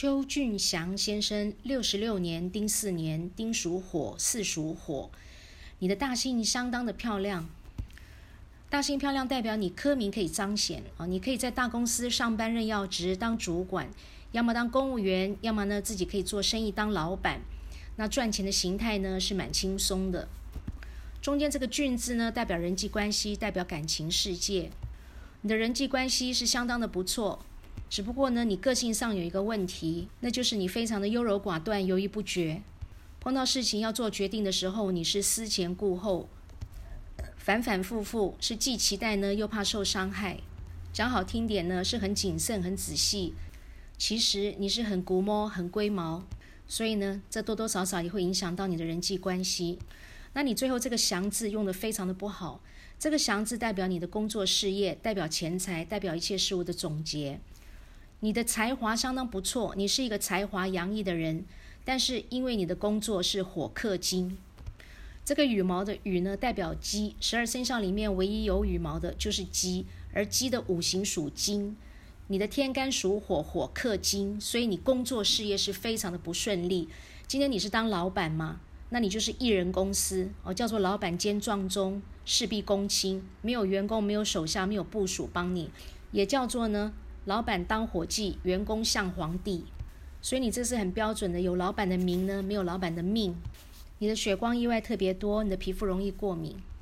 邱俊祥先生66年丁巳年，丁属火，巳属火。你的大姓相当的漂亮，大姓漂亮代表你科名可以彰显你可以在大公司上班任要职当主管，要么当公务员，要么呢自己可以做生意当老板。那赚钱的形态呢是蛮轻松的。中间这个俊字呢代表人际关系，代表感情世界。你的人际关系是相当的不错，只不过呢你个性上有一个问题，那就是你非常的优柔寡断，犹豫不决。碰到事情要做决定的时候，你是思前顾后，反反复复，是既期待呢又怕受伤害。讲好听点呢是很谨慎很仔细，其实你是很古摸很龟毛，所以呢这多多少少也会影响到你的人际关系。那你最后这个祥字用得非常的不好，这个祥字代表你的工作事业，代表钱财，代表一切事物的总结。你的才华相当不错，你是一个才华洋溢的人，但是因为你的工作是火克金，这个羽毛的羽呢代表鸡，12生肖里面唯一有羽毛的就是鸡，而鸡的五行属金，你的天干属火，火克金，所以你工作事业是非常的不顺利。今天你是当老板嘛，那你就是一人公司叫做老板兼撞钟，事必躬亲，没有员工，没有手下，没有部属帮你，也叫做呢老板当伙计，员工像皇帝。所以你这是很标准的，有老板的名呢，没有老板的命。你的血光意外特别多，你的皮肤容易过敏。